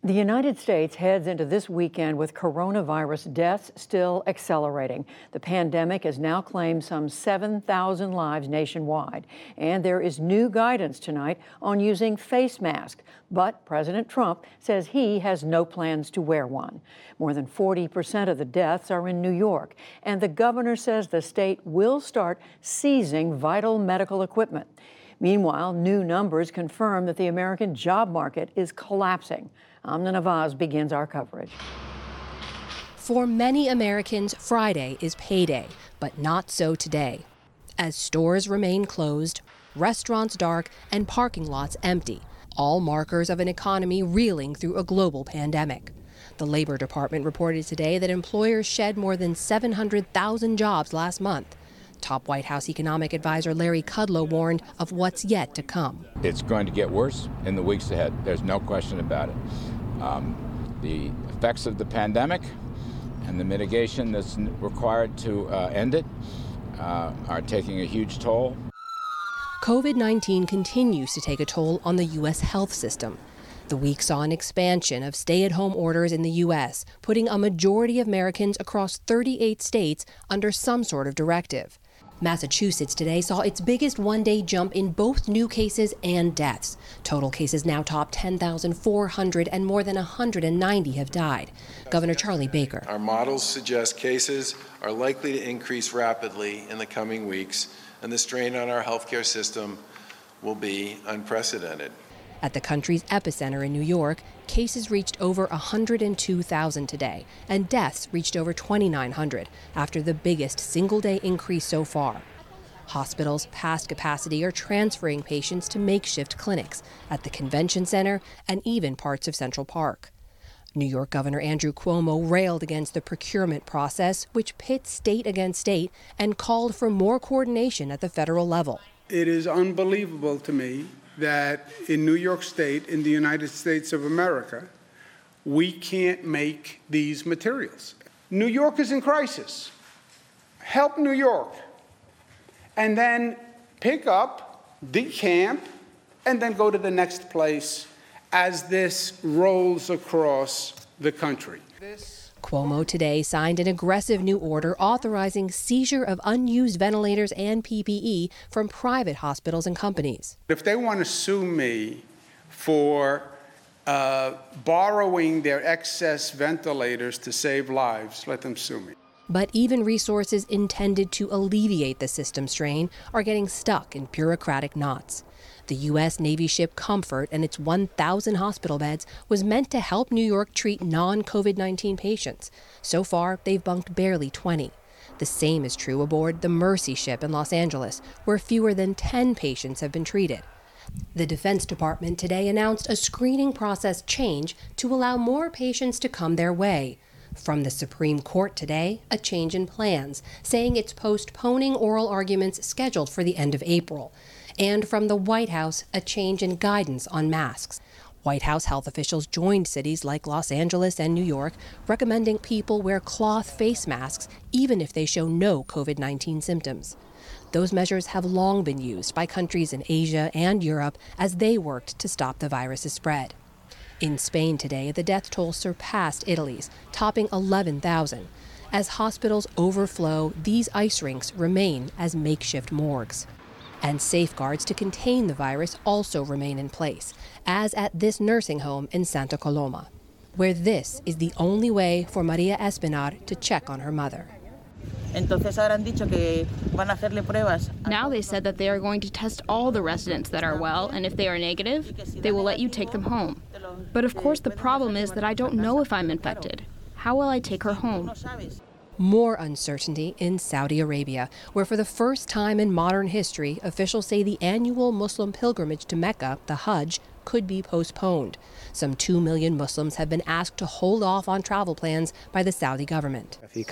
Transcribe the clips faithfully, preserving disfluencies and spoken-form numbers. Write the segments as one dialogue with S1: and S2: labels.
S1: The United States heads into this weekend with coronavirus deaths still accelerating. The pandemic has now claimed some seven thousand lives nationwide, and there is new guidance tonight on using face masks. But President Trump says he has no plans to wear one. More than forty percent of the deaths are in New York, and the governor says the state will start seizing vital medical equipment. Meanwhile, new numbers confirm that the American job market is collapsing. Amna Nawaz begins our coverage.
S2: For many Americans, Friday is payday, but not so today. As stores remain closed, restaurants dark, and parking lots empty, all markers of an economy reeling through a global pandemic. The Labor Department reported today that employers shed more than seven hundred thousand jobs last month. Top White House economic advisor Larry Kudlow warned of what's yet to come.
S3: It's going to get worse in the weeks ahead. There's no question about it. Um, the effects of the pandemic and the mitigation that's required to uh, end it uh, are taking a huge toll.
S2: COVID nineteen continues to take a toll on the U S health system. The week saw an expansion of stay-at-home orders in the U S, putting a majority of Americans across thirty-eight states under some sort of directive. Massachusetts today saw its biggest one-day jump in both new cases and deaths. Total cases now top ten thousand four hundred, and more than one hundred ninety have died. Governor Charlie Baker.
S4: Our models suggest cases are likely to increase rapidly in the coming weeks, and the strain on our healthcare system will be unprecedented.
S2: At the country's epicenter in New York, cases reached over one hundred two thousand today, and deaths reached over twenty-nine hundred, after the biggest single-day increase so far. Hospitals past capacity are transferring patients to makeshift clinics at the convention center and even parts of Central Park. New York Governor Andrew Cuomo railed against the procurement process, which pits state against state, and called for more coordination at the federal level.
S5: It is unbelievable to me that in New York State, in the United States of America, we can't make these materials. New York is in crisis. Help New York. And then pick up, decamp, and then go to the next place as this rolls across the country.
S2: Cuomo today signed an aggressive new order authorizing seizure of unused ventilators and P P E from private hospitals and companies.
S5: If they want to sue me for uh, borrowing their excess ventilators to save lives, let them sue me.
S2: But even resources intended to alleviate the system strain are getting stuck in bureaucratic knots. The U S Navy ship Comfort and its one thousand hospital beds was meant to help New York treat non-COVID nineteen patients. So far, they've bunked barely twenty. The same is true aboard the Mercy ship in Los Angeles, where fewer than ten patients have been treated. The Defense Department today announced a screening process change to allow more patients to come their way. From the Supreme Court today, a change in plans, saying it's postponing oral arguments scheduled for the end of April. And from the White House, a change in guidance on masks. White House health officials joined cities like Los Angeles and New York, recommending people wear cloth face masks even if they show no COVID nineteen symptoms. Those measures have long been used by countries in Asia and Europe as they worked to stop the virus's spread. In Spain today, the death toll surpassed Italy's, topping eleven thousand. As hospitals overflow, these ice rinks remain as makeshift morgues. And safeguards to contain the virus also remain in place, as at this nursing home in Santa Coloma, where this is the only way for Maria Espinar to check on her mother.
S6: Now they said that they are going to test all the residents that are well, and if they are negative, they will let you take them home. But of course the problem is that I don't know if I'm infected. How will I take her home?
S2: More uncertainty in Saudi Arabia, where for the first time in modern history, officials say the annual Muslim pilgrimage to Mecca, the Hajj, could be postponed. Some two million Muslims have been asked to hold off on travel plans by the Saudi government.
S7: The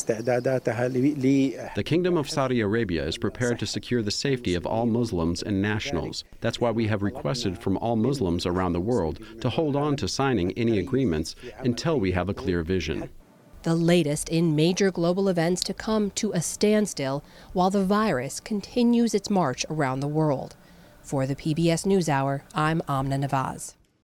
S7: Kingdom of Saudi Arabia is prepared to secure the safety of all Muslims and nationals. That's why we have requested from all Muslims around the world to hold on to signing any agreements until we have a clear vision.
S2: The latest in major global events to come to a standstill while the virus continues its march around the world. For the P B S NewsHour, I'm Amna Nawaz.